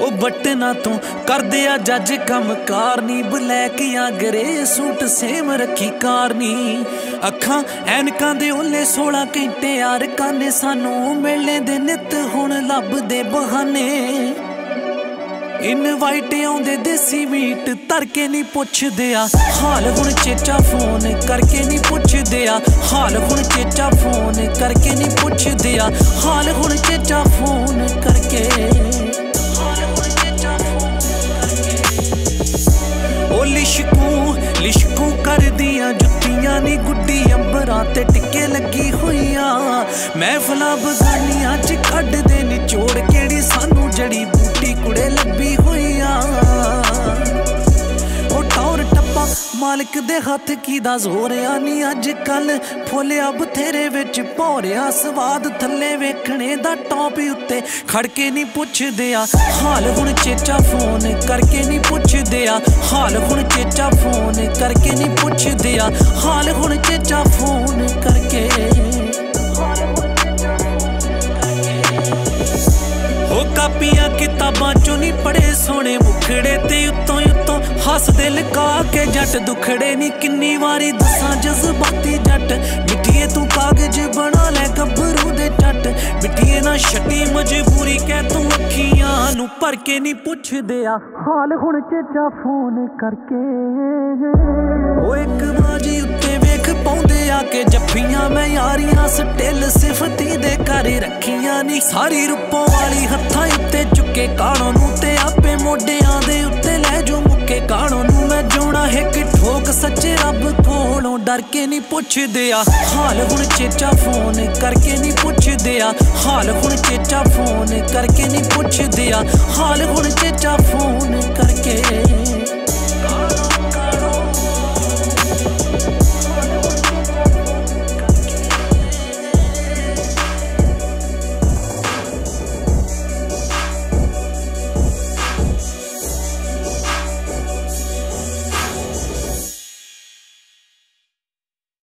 ਉਹ ਬਟਨਾ ਤੋਂ ਕਰਦੇ ਆ ਜੱਜ ਕੰਮ ਕਾਰ ਨੀ ਬਲੈਕ ਜਾਂ ਗਰੇ ਸੂਟ ਸੇਮ ਰੱਖੀ ਕਾਰ ਨੀ ਅੱਖਾਂ ਐਨਕਾਂ ਦੇ ਓਲੇ 16 ਘੰਟੇ ਯਾਰ ਕਾਨੇ ਸਾਨੂੰ ਮਿਲਣੇ ਦੇ ਨਿੱਤ ਹੁਣ ਲੱਭਦੇ ਬਹਾਨੇ ਇਨਵਾਈਟ ਆਉਂਦੇ ਦੇਸੀ ਮੀਟ ਧਰ ਕੇ ਨਹੀਂ ਪੁੱਛਦੇ ਆ ਹਾਲ ਹੁਣ ਚੇਚਾ ਫੋਨ ਕਰਕੇ ਨਹੀਂ ਪੁੱਛਦੇ ਆ ਹਾਲ ਹੁਣ ਚੇਚਾ ਫੋਨ ਕਰਕੇ ਨਹੀਂ ਪੁੱਛਦੇ ਆ ਹਾਲ ਹੁਣ ਚੇਚਾ ਫੋਨ ਕਰਕੇ ਉਹ ਲਿਸ਼ਕੂ ਕਰਦੀਆਂ ਜੁੱਤੀਆਂ ਨੀ ਗੁੱਡੀ ਅੰਬਰਾਂ ਤੇ ਟਿੱਕੇ ਲੱਗੀ ਹੋਈਆਂ ਮਹਿਫਲਾਂ ਬਗਾਨੀਆਂ ਚ ਕੱਢਦੇ ਨਿਚੋੜ ਕਿਹੜੀ ਸਾਨੂੰ ਜੜੀ ਬੂਟੀ ਕੁੜੇ ਲੱਭੀ ਹੋਈਆਂ ਉਹ ਟੌਰ ਟੱਪਾ ਮਾਲਕ ਦੇ ਹੱਥ ਕੀ ਦਾ ਜ਼ੋਰਿਆ ਨੀ ਅੱਜ ਕੱਲ ਫੁੱਲਿਆ ਬਥੇਰੇ ਵਿੱਚ ਭੋਰਿਆ ਸਵਾਦ ਥੱਲੇ ਵੇਖਣੇ ਦਾ ਟੌਪ ਉੱਤੇ ਖੜ ਕੇ ਨਹੀਂ ਪੁੱਛਦੇ ਆ ਹਾਲ ਹੁਣ ਚੇਚਾ ਫੋਨ ਕਰਕੇ ਨਹੀਂ ਪੁੱਛਦੇ ਆ ਹਾਲ ਹੁਣ ਚੇਚਾ ਫੋਨ ਕਰਕੇ ਨਹੀਂ ਪੁੱਛਦੇ ਆ ਹਾਲ ਹੁਣ ਚੇਚਾ ਫੋਨ ਕਰਕੇ ਉਹ ਕਾਪੀਆਂ ਕਿਤਾਬਾਂ ਚੋਂ ਨਹੀਂ ਪੜੇ ਸੋਹਣੇ ਮੁਖੜੇ ਤੇ ਉੱਤੋਂ ਹੱਸਦੇ ਲਗਾ ਕੇ ਜੱਟ ਦੁਖੜੇ ਨੀ ਕਿੰਨੀ ਵਾਰੀ ਦੱਸਾਂ ਜਜ਼ਬਾਤੀ ਜੱਟ ਮਿੱਠੀਏ ਤੂੰ ਕਾਗਜ਼ ਬਣਾ ਲੈ ਗੱਭਰੂ ਦੇ ਜੱਟ ਮਿੱਠੀਏ ਨਾ ਛੱਡੀ ਮਜਬੂਰੀ ਕਹਿ ਤੂੰ ਅੱਖੀਆਂ ਨੂੰ ਭਰ ਕੇ ਨਹੀਂ ਪੁੱਛਦੇ ਆ ਹਾਲ ਹੁਣ ਚੇਚਾ ਫੋਨ ਕਰਕੇ ਉਹ ਇੱਕ ਬਾਜੀ ਉੱਤੇ ਵੇਖ ਪਾਉਂਦੇ ਆ ਕਿ ਜੱਫੀਆਂ ਮੈਂ ਯਾਰੀਆਂ ਸਟਿਲ ਸਿਫਤੀ ਦੇ ਘਰ ਰੱਖੀਆਂ ਨੀ ਸਾਰੀ ਰੂਪੋਂ ਵਾਲੀ ਹੱਥਾਂ ਉੱਤੇ ਚੁੱਕੇ ਕਾਣੋਂ ਨੂੰ ਤੇ ਆਪੇ ਮੋਢਿਆਂ ਦੇ ਉੱਤੇ ਲੈ ਜੋ ਮੁੱਕੇ ਕਾਣੋਂ ਨੂੰ ਮੈਂ ਜਿਉਣਾ ਇੱਕ ਠੋਕ ਸੱਚੇ ਰੱਬ ਕੋਲੋਂ ਡਰ ਕੇ ਨਹੀਂ ਪੁੱਛਦੇ ਆ ਹਾਲ ਹੁਣ ਚੇਚਾ ਫੋਨ ਕਰਕੇ ਨਹੀਂ ਪੁੱਛਦੇ ਆ ਹਾਲ ਹੁਣ ਚੇਚਾ ਫੋਨ ਕਰਕੇ ਨਹੀਂ ਪੁੱਛਦੇ ਆ ਹਾਲ ਹੁਣ ਚੇਚਾ ਫੋਨ